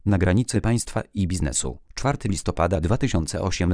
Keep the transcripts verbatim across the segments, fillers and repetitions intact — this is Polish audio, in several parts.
na granicy państwa i biznesu. czwartego listopada dwa tysiące ósmego.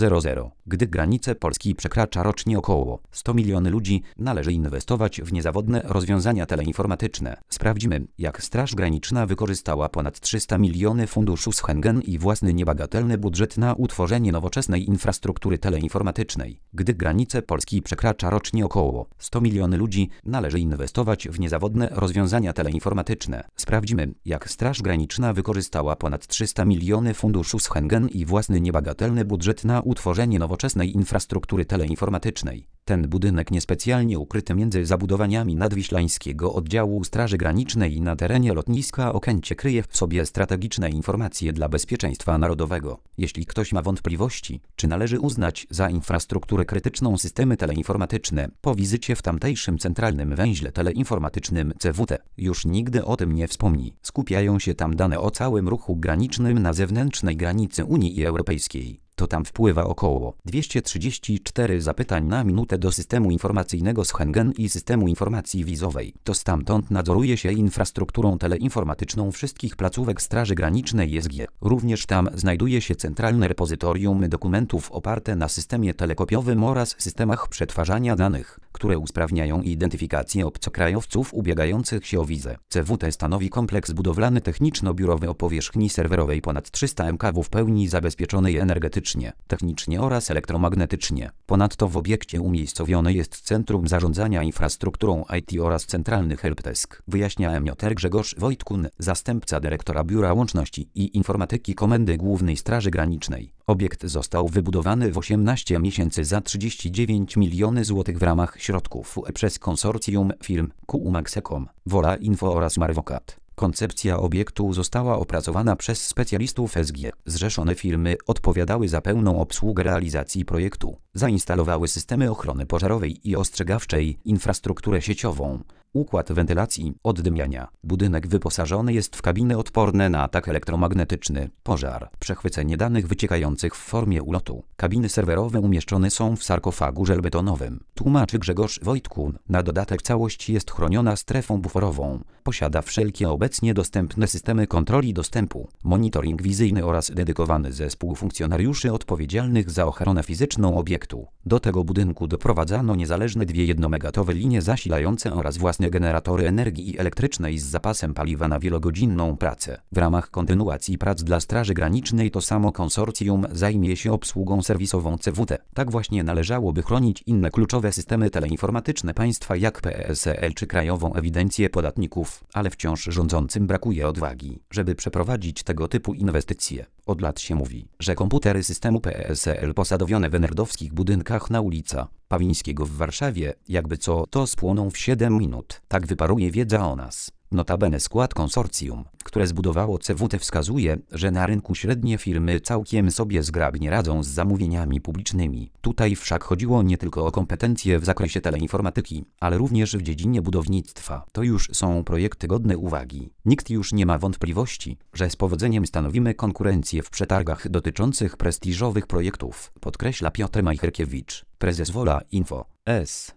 Gdy granice Polski przekracza rocznie około sto milionów ludzi, należy inwestować w niezawodne rozwiązania teleinformatyczne. Sprawdzimy, jak Straż Graniczna wykorzystała ponad trzysta milionów funduszu Schengen i własny niebagatelny budżet na utworzenie nowoczesnej infrastruktury teleinformatycznej. Gdy granice Polski przekracza rocznie około sto milionów ludzi, należy inwestować w niezawodne rozwiązania teleinformatyczne. Sprawdzimy, jak Straż Graniczna wykorzystała ponad trzysta milionów funduszu Schengen i własny niebagatelny budżet na utworzenie nowoczesnej infrastruktury teleinformatycznej. Ten budynek niespecjalnie ukryty między zabudowaniami nadwiślańskiego oddziału Straży Granicznej na terenie lotniska Okęcie kryje w sobie strategiczne informacje dla bezpieczeństwa narodowego. Jeśli ktoś ma wątpliwości, czy należy uznać za infrastrukturę krytyczną systemy teleinformatyczne, po wizycie w tamtejszym centralnym węźle teleinformatycznym C W T już nigdy o tym nie wspomni. Skupiają się tam dane o całym ruchu granicznym na zewnętrznej granicy Unii Europejskiej. To tam wpływa około dwieście trzydzieści cztery zapytań na minutę do systemu informacyjnego Schengen i systemu informacji wizowej. To stamtąd nadzoruje się infrastrukturą teleinformatyczną wszystkich placówek Straży Granicznej S G. Również tam znajduje się centralne repozytorium dokumentów oparte na systemie telekopiowym oraz systemach przetwarzania danych, które usprawniają identyfikację obcokrajowców ubiegających się o wizę. C W T stanowi kompleks budowlany techniczno-biurowy o powierzchni serwerowej ponad trzysta megawattów w pełni zabezpieczonej energetycznie, technicznie oraz elektromagnetycznie. Ponadto w obiekcie umiejscowione jest Centrum Zarządzania Infrastrukturą I T oraz Centralny Helpdesk. Wyjaśnia Emiotr Grzegorz Wojtkun, zastępca dyrektora Biura Łączności i Informatyki Komendy Głównej Straży Granicznej. Obiekt został wybudowany w osiemnaście miesięcy za trzydzieści dziewięć milionów złotych w ramach środków U E przez konsorcjum firm Q U Max kropka com, Wola Info oraz Marvocat. Koncepcja obiektu została opracowana przez specjalistów S G. Zrzeszone firmy odpowiadały za pełną obsługę realizacji projektu. Zainstalowały systemy ochrony pożarowej i ostrzegawczej, infrastrukturę sieciową, układ wentylacji, oddymiania. Budynek wyposażony jest w kabiny odporne na atak elektromagnetyczny, pożar, przechwycenie danych wyciekających w formie ulotu. Kabiny serwerowe umieszczone są w sarkofagu żelbetonowym. Tłumaczy Grzegorz Wojtkun. Na dodatek całość jest chroniona strefą buforową. Posiada wszelkie obecnie dostępne systemy kontroli dostępu, monitoring wizyjny oraz dedykowany zespół funkcjonariuszy odpowiedzialnych za ochronę fizyczną obiektu. Do tego budynku doprowadzano niezależne dwie jednomegatowe linie zasilające oraz własne generatory energii elektrycznej z zapasem paliwa na wielogodzinną pracę. W ramach kontynuacji prac dla Straży Granicznej to samo konsorcjum zajmie się obsługą serwisową C W T. Tak właśnie należałoby chronić inne kluczowe systemy teleinformatyczne państwa jak P E S E L czy Krajową Ewidencję Podatników, ale wciąż rządzącym brakuje odwagi, żeby przeprowadzić tego typu inwestycje. Od lat się mówi, że komputery systemu P E S E L posadowione w nerdowskich budynkach na ulica Pawińskiego w Warszawie, jakby co, to spłoną w siedem minut. Tak wyparuje wiedza o nas. Notabene skład konsorcjum, które zbudowało C W T, wskazuje, że na rynku średnie firmy całkiem sobie zgrabnie radzą z zamówieniami publicznymi. Tutaj wszak chodziło nie tylko o kompetencje w zakresie teleinformatyki, ale również w dziedzinie budownictwa. To już są projekty godne uwagi. Nikt już nie ma wątpliwości, że z powodzeniem stanowimy konkurencję w przetargach dotyczących prestiżowych projektów, podkreśla Piotr Majcherkiewicz, prezes Wola Info S.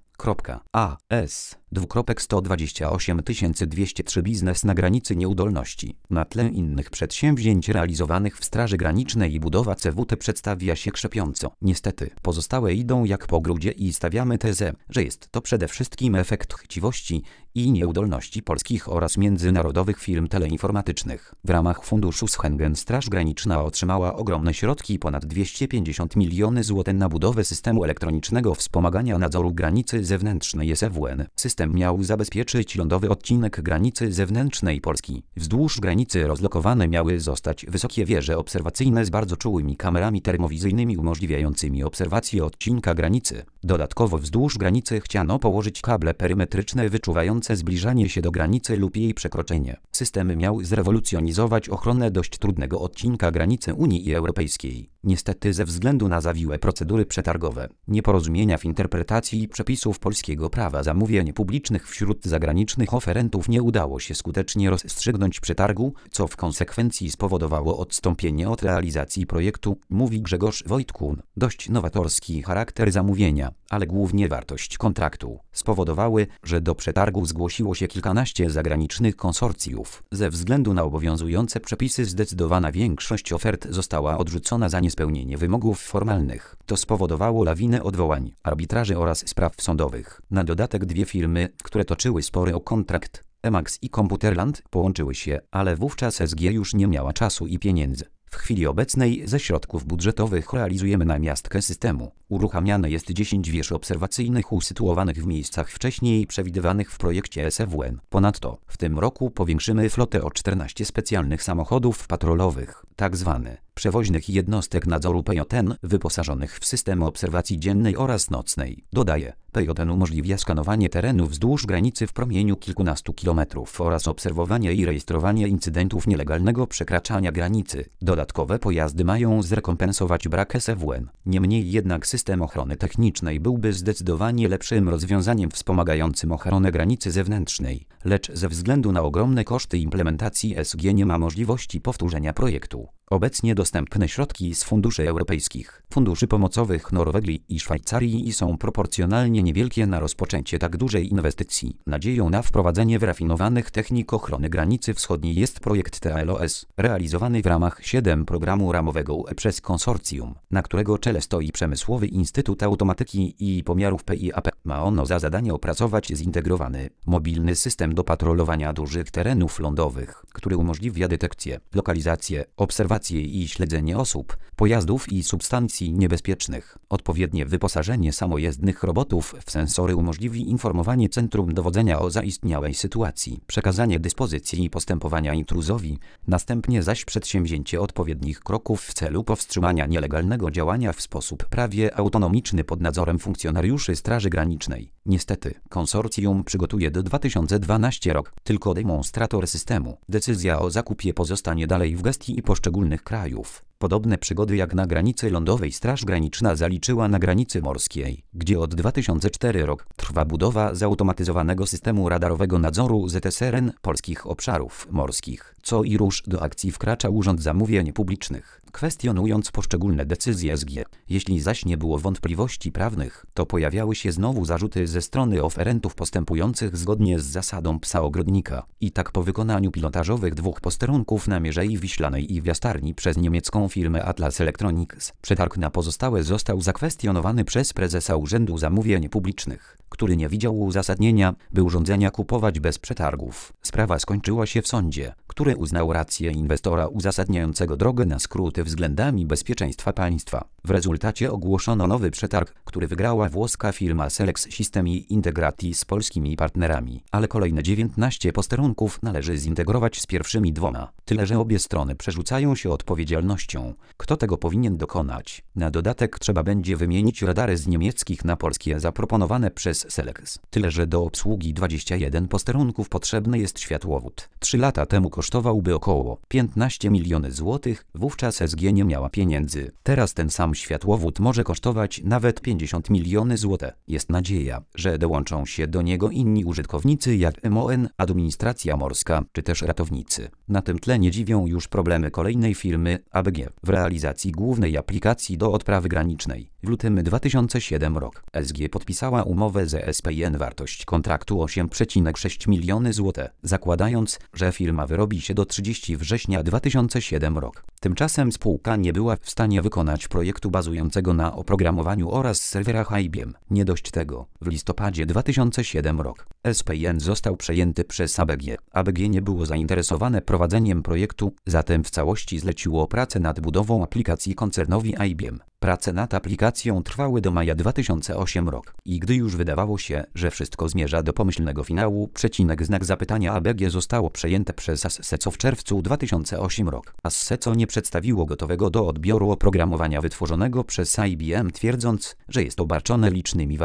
A S dwukropek sto dwadzieścia osiem tysięcy dwieście trzy biznes na granicy nieudolności. Na tle innych przedsięwzięć realizowanych w Straży Granicznej i budowa C W T przedstawia się krzepiąco. Niestety, pozostałe idą jak po grudzie i stawiamy tezę, że jest to przede wszystkim efekt chciwości i nieudolności polskich oraz międzynarodowych firm teleinformatycznych. W ramach funduszu Schengen Straż Graniczna otrzymała ogromne środki, ponad dwieście pięćdziesiąt milionów złotych na budowę systemu elektronicznego wspomagania nadzoru granicy zewnętrznej S W N. System miał zabezpieczyć lądowy odcinek granicy zewnętrznej Polski. Wzdłuż granicy rozlokowane miały zostać wysokie wieże obserwacyjne z bardzo czułymi kamerami termowizyjnymi umożliwiającymi obserwację odcinka granicy. Dodatkowo wzdłuż granicy chciano położyć kable perymetryczne wyczuwające zbliżanie się do granicy lub jej przekroczenie. System miał zrewolucjonizować ochronę dość trudnego odcinka granicy Unii Europejskiej. Niestety ze względu na zawiłe procedury przetargowe, nieporozumienia w interpretacji przepisów polskiego prawa zamówień publicznych wśród zagranicznych oferentów nie udało się skutecznie rozstrzygnąć przetargu, co w konsekwencji spowodowało odstąpienie od realizacji projektu, mówi Grzegorz Wojtkun. Dość nowatorski charakter zamówienia, ale głównie wartość kontraktu spowodowały, że do przetargu zgłosiło się kilkanaście zagranicznych konsorcjów. Ze względu na obowiązujące przepisy zdecydowana większość ofert została odrzucona za niespełnienie wymogów formalnych. To spowodowało lawinę odwołań, arbitraży oraz spraw sądowych. Na dodatek dwie firmy, które toczyły spory o kontrakt, Emax i Computerland, połączyły się, ale wówczas S G już nie miała czasu i pieniędzy. W chwili obecnej ze środków budżetowych realizujemy namiastkę systemu. Uruchamiane jest dziesięć wież obserwacyjnych usytuowanych w miejscach wcześniej przewidywanych w projekcie S F W N. Ponadto w tym roku powiększymy flotę o czternaście specjalnych samochodów patrolowych, tzw. przewoźnych jednostek nadzoru P J N, wyposażonych w system obserwacji dziennej oraz nocnej. Dodaje, P J N umożliwia skanowanie terenu wzdłuż granicy w promieniu kilkunastu kilometrów oraz obserwowanie i rejestrowanie incydentów nielegalnego przekraczania granicy. Dodatkowe pojazdy mają zrekompensować brak S F W N. Niemniej jednak system ochrony technicznej byłby zdecydowanie lepszym rozwiązaniem wspomagającym ochronę granicy zewnętrznej, lecz ze względu na ogromne koszty implementacji S G nie ma możliwości powtórzenia projektu. Obecnie dostępne środki z funduszy europejskich, funduszy pomocowych Norwegii i Szwajcarii są proporcjonalnie niewielkie na rozpoczęcie tak dużej inwestycji. Nadzieją na wprowadzenie wyrafinowanych technik ochrony granicy wschodniej jest projekt T L O S, realizowany w ramach siedem programu ramowego U E przez konsorcjum, na którego czele stoi Przemysłowy Instytut Automatyki i Pomiarów P I A P. Ma ono za zadanie opracować zintegrowany, mobilny system do patrolowania dużych terenów lądowych, który umożliwia detekcję, lokalizację, obserwację i śledzenie osób, pojazdów i substancji niebezpiecznych. Odpowiednie wyposażenie samojezdnych robotów w sensory umożliwi informowanie Centrum Dowodzenia o zaistniałej sytuacji, przekazanie dyspozycji i postępowania intruzowi, następnie zaś przedsięwzięcie odpowiednich kroków w celu powstrzymania nielegalnego działania w sposób prawie autonomiczny pod nadzorem funkcjonariuszy Straży Granicznej. Niestety, konsorcjum przygotuje do dwa tysiące dwunastego rok tylko demonstrator systemu. Decyzja o zakupie pozostanie dalej w gestii poszczególnych krajów. Podobne przygody jak na granicy lądowej Straż Graniczna zaliczyła na granicy morskiej, gdzie od dwa tysiące czwartego roku trwa budowa zautomatyzowanego systemu radarowego nadzoru Z S R N polskich obszarów morskich. Co i rusz do akcji wkracza Urząd Zamówień Publicznych, kwestionując poszczególne decyzje S G. Jeśli zaś nie było wątpliwości prawnych, to pojawiały się znowu zarzuty ze strony oferentów postępujących zgodnie z zasadą psa ogrodnika. I tak po wykonaniu pilotażowych dwóch posterunków na Mierzei Wiślanej i w Jastarni przez niemiecką firmę Atlas Electronics, przetarg na pozostałe został zakwestionowany przez prezesa Urzędu Zamówień Publicznych, który nie widział uzasadnienia, by urządzenia kupować bez przetargów. Sprawa skończyła się w sądzie, który uznał rację inwestora uzasadniającego drogę na skróty względami bezpieczeństwa państwa. W rezultacie ogłoszono nowy przetarg, który wygrała włoska firma Selex System i Integrati z polskimi partnerami, ale kolejne dziewiętnaście posterunków należy zintegrować z pierwszymi dwoma. Tyle, że obie strony przerzucają się odpowiedzialnością. Kto tego powinien dokonać? Na dodatek trzeba będzie wymienić radary z niemieckich na polskie zaproponowane przez Selex. Tyle, że do obsługi dwudziestu jeden posterunków potrzebny jest światłowód. Trzy lata temu kosztowałby około piętnaście milionów złotych, wówczas S G nie miała pieniędzy. Teraz ten sam światłowód może kosztować nawet pięćdziesiąt milionów złotych. Jest nadzieja, że dołączą się do niego inni użytkownicy jak M O N, administracja morska, czy też ratownicy. Na tym tle nie dziwią już problemy kolejnej firmy A B G w realizacji głównej aplikacji do odprawy granicznej. W lutym dwa tysiące siódmego roku S G podpisała umowę z E S P I N. Wartość kontraktu osiem przecinek sześć milionów złotych, zakładając, że firma wyrobi się do trzydziestego września dwa tysiące siódmego roku. Tymczasem spółka nie była w stanie wykonać projektu bazującego na oprogramowaniu oraz serwerach I B M. Nie dość tego, w listopadzie dwa tysiące siódmego roku E S P I N został przejęty przez A B G. A B G nie było zainteresowane prowadzeniem projektu, zatem w całości zleciło pracę nad budową aplikacji koncernowi I B M. Prace nad aplikacją trwały do maja dwa tysiące ósmego roku i gdy już wydawało się, że wszystko zmierza do pomyślnego finału, przecinek znak zapytania A B G zostało przejęte przez Asseco w czerwcu dwa tysiące ósmego roku. Asseco nie przedstawiło gotowego do odbioru oprogramowania wytworzonego przez I B M, twierdząc, że jest obarczone licznymi wadami.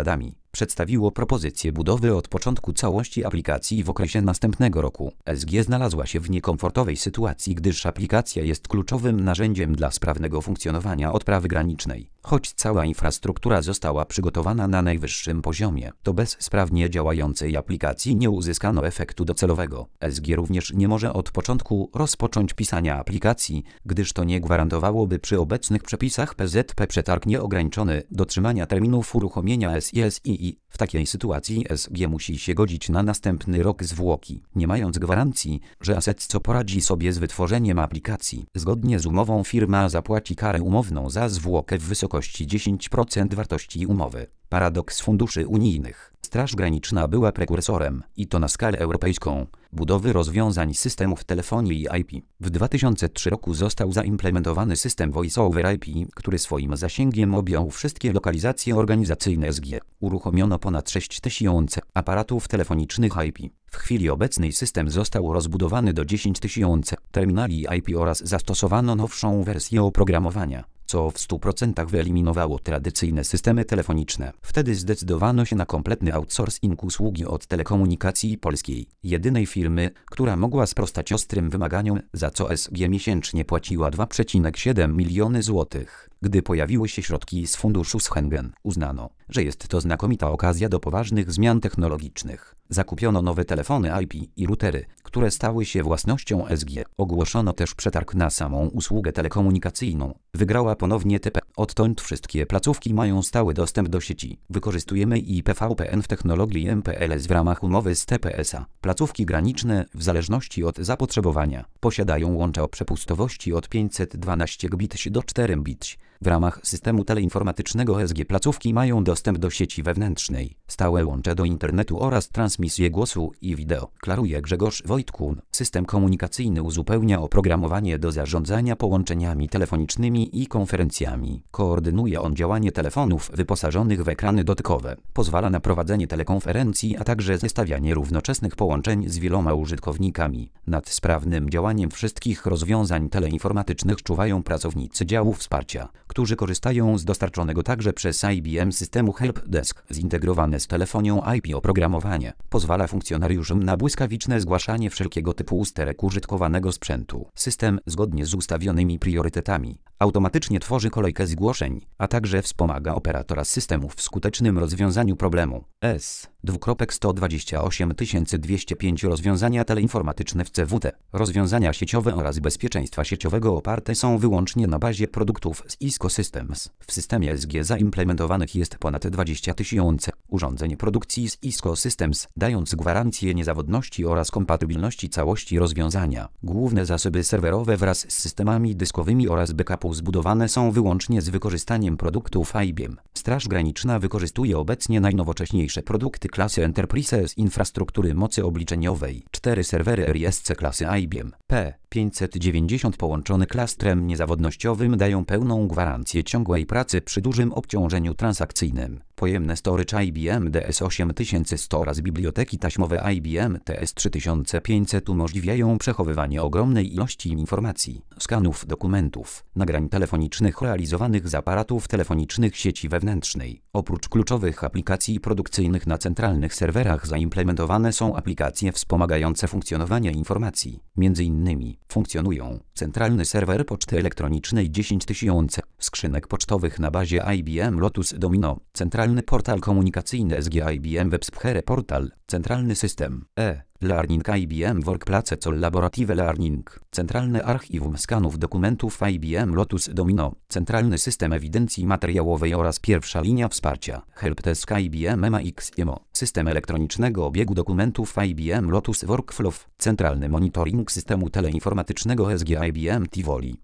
przedstawiło propozycję budowy od początku całości aplikacji w okresie następnego roku. S G znalazła się w niekomfortowej sytuacji, gdyż aplikacja jest kluczowym narzędziem dla sprawnego funkcjonowania odprawy granicznej. Choć cała infrastruktura została przygotowana na najwyższym poziomie, to bez sprawnie działającej aplikacji nie uzyskano efektu docelowego. S G również nie może od początku rozpocząć pisania aplikacji, gdyż to nie gwarantowałoby przy obecnych przepisach P Z P przetarg nieograniczony dotrzymania terminów uruchomienia S I S I. W takiej sytuacji S G musi się godzić na następny rok zwłoki, nie mając gwarancji, że Assetco poradzi sobie z wytworzeniem aplikacji. Zgodnie z umową firma zapłaci karę umowną za zwłokę w wysokości dziesięć procent wartości umowy. Paradoks funduszy unijnych. Straż Graniczna była prekursorem, i to na skalę europejską, budowy rozwiązań systemów telefonii i I P. W dwa tysiące trzecim roku został zaimplementowany system Voice over I P, który swoim zasięgiem objął wszystkie lokalizacje organizacyjne S G. Uruchomiono ponad sześć tysięcy aparatów telefonicznych I P. W chwili obecnej system został rozbudowany do dziesięć tysięcy terminali I P oraz zastosowano nowszą wersję oprogramowania, co w stu procentach wyeliminowało tradycyjne systemy telefoniczne. Wtedy zdecydowano się na kompletny outsourcing usługi od Telekomunikacji Polskiej, jedynej firmy, która mogła sprostać ostrym wymaganiom, za co S G miesięcznie płaciła dwa przecinek siedem miliony złotych. Gdy pojawiły się środki z funduszu Schengen, uznano, że jest to znakomita okazja do poważnych zmian technologicznych. Zakupiono nowe telefony I P i routery, które stały się własnością S G. Ogłoszono też przetarg na samą usługę telekomunikacyjną. Wygrała ponownie T P. Odtąd wszystkie placówki mają stały dostęp do sieci. Wykorzystujemy I P V P N w technologii M P L S w ramach umowy z T P S a. Placówki graniczne, w zależności od zapotrzebowania, posiadają łącza o przepustowości od pięćset dwanaście gigabitów do cztery gigabity. W ramach systemu teleinformatycznego S G placówki mają dostęp do sieci wewnętrznej, stałe łącze do internetu oraz transmisję głosu i wideo. Klaruje Grzegorz Wojtkun. System komunikacyjny uzupełnia oprogramowanie do zarządzania połączeniami telefonicznymi i konferencjami. Koordynuje on działanie telefonów wyposażonych w ekrany dotykowe. Pozwala na prowadzenie telekonferencji, a także zestawianie równoczesnych połączeń z wieloma użytkownikami. Nad sprawnym działaniem wszystkich rozwiązań teleinformatycznych czuwają pracownicy działu wsparcia, którzy korzystają z dostarczonego także przez I B M systemu Helpdesk. Zintegrowane z telefonią I P oprogramowanie pozwala funkcjonariuszom na błyskawiczne zgłaszanie wszelkiego typu usterek użytkowanego sprzętu. System, zgodnie z ustawionymi priorytetami, automatycznie tworzy kolejkę zgłoszeń, a także wspomaga operatora systemu w skutecznym rozwiązaniu problemu. S sto dwadzieścia osiem tysięcy dwieście pięć Rozwiązania teleinformatyczne w C W T. Rozwiązania sieciowe oraz bezpieczeństwa sieciowego oparte są wyłącznie na bazie produktów z Cisco Systems. W systemie S G zaimplementowanych jest ponad dwadzieścia tysięcy urządzeń produkcji z Cisco Systems, dając gwarancję niezawodności oraz kompatybilności całości rozwiązania. Główne zasoby serwerowe wraz z systemami dyskowymi oraz backupu zbudowane są wyłącznie z wykorzystaniem produktów I B M. Straż Graniczna wykorzystuje obecnie najnowocześniejsze produkty klasy Enterprise z infrastruktury mocy obliczeniowej. Cztery serwery R I S C klasy I B M P pięćset dziewięćdziesiąt połączone klastrem niezawodnościowym dają pełną gwarancję ciągłej pracy przy dużym obciążeniu transakcyjnym. Pojemne storage I B M D S osiem tysięcy sto oraz biblioteki taśmowe I B M T S trzy tysiące pięćset umożliwiają przechowywanie ogromnej ilości informacji, skanów dokumentów, nagrań telefonicznych realizowanych z aparatów telefonicznych sieci wewnętrznej. Oprócz kluczowych aplikacji produkcyjnych na centralnych serwerach zaimplementowane są aplikacje wspomagające funkcjonowanie informacji. Między innymi funkcjonują centralny serwer poczty elektronicznej dziesięć tysięcy, skrzynek pocztowych na bazie I B M Lotus Domino, centralny portal komunikacyjny S G I B M WebSphere Portal, centralny system e-learning I B M Workplace Collaborative Learning, centralne archiwum skanów dokumentów I B M Lotus Domino, centralny system ewidencji materiałowej oraz pierwsza linia wsparcia Helpdesk I B M M A X M O, system elektronicznego obiegu dokumentów I B M Lotus Workflow, centralny monitoring systemu teleinformatycznego S G I B M Tivoli.